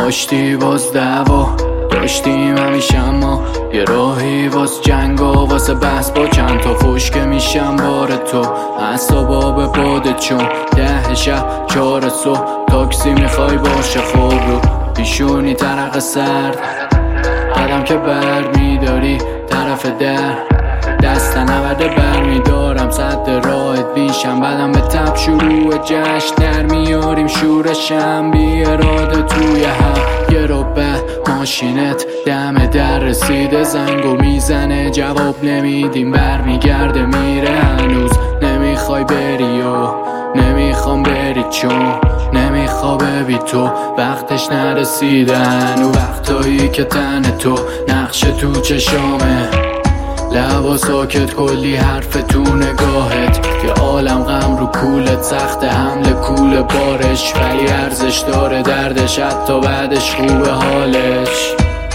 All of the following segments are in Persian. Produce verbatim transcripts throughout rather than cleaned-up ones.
داشتی باز دعوا داشتیم همیشه، اما یه راهی واس جنگا واسه بحث با چند تا فوش که میشم بار تو اصابا به باده چون ده شب چهار صبح تاکسی میخوای باشه خوب رو پیشونی ترق سرد قدم که بر میداری طرف در دست نورده بر میدارم صد راحت بیشم بعدم به تب شروع جشن در میاریم شورشم بی اراده توی هم یه رو به ماشینت دم در رسیده زنگو میزنه جواب نمیدیم بر میگرده میره هنوز نمیخوای بری و نمیخوام بری چون نمیخوا ببی تو وقتش نرسیده هنو وقتایی که تن تو نقش تو چشامه لبا ساکت کلی حرف تو نگاهت که عالم غم رو کولت سخت حمل کول بارش ولی ارزش داره دردش حتی بعدش خوبه حالش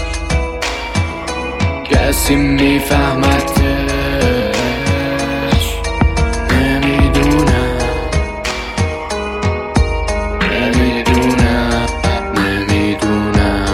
کسی میفهمتش نمیدونم نمیدونم نمیدونم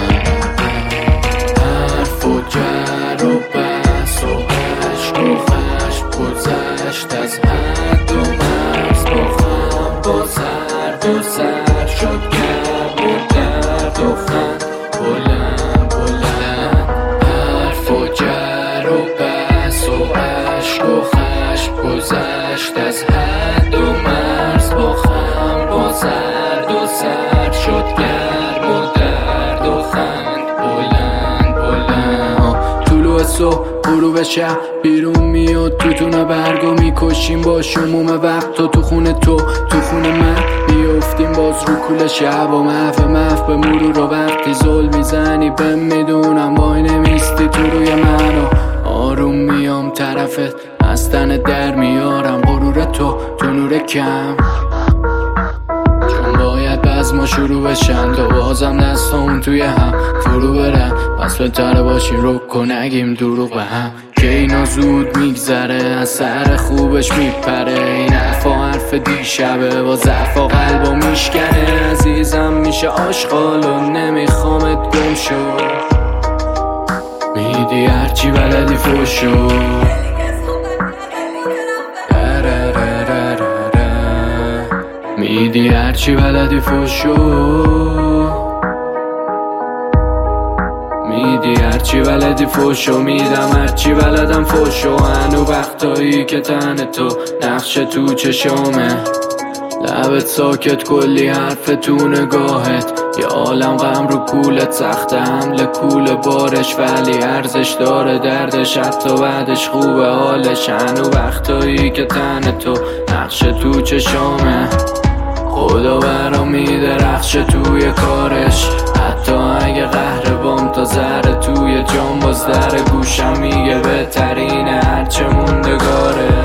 حرف و جر و بس و عشق و خشم گذشت از حد و مرز با خم با سرد و سر شد گرم و درد و خند بلند بلند حرف و جر و بس و عشق و خشم گذشت از حد و مرز با خم با سرد و سر شد گرم و درد و خند بلند بلند طلوع صبح غروب شب بیرون میاد توتونه برگو میکشیم با شموم وقت تو تو خونه تو تو خونه من میافتیم باز رو کول شب و محو محو به مرور و وقتی زل میزنی بهم میدونم وای نمیستی تو روی من و آروم میام طرفت از تن در میارم غرور تو تو نور کم چون باید بز ما شروع بشن تو بازم دستامون توی هم فرو برن پس بهتره باشیم رو کن نگیم دروغ به هم که اینا زود میگذره از سر خوبش میپره این حرفا حرف دیشبه با ضعفا قلبا میشکنه عزیزم میشه آشغال و نمیخوامت گم شو میدی هرچی بلدی فوشو میدی هرچی بلدی فوشو میدی هرچی بلدی فوشو میدم هرچی بلدم فوشو هنو وقتایی که تن تو نقش تو چشامه لبت ساکت کلی حرف تو نگاهت یه عالم غم رو کولت سخت حمل کول بارش ولی ارزش داره دردش حتی بعدش خوبه حالش هنو وقتایی که تن تو نقش تو چشامه خدا برام میده رخش توی کارش حتی اگه قهر بام تا ذره توی جام باز در گوشم میگه بهترینه هرچه موندگاره